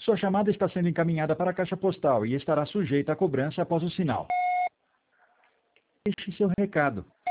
Sua chamada está sendo encaminhada para a caixa postal e estará sujeita a cobrança após o sinal. Deixe seu recado.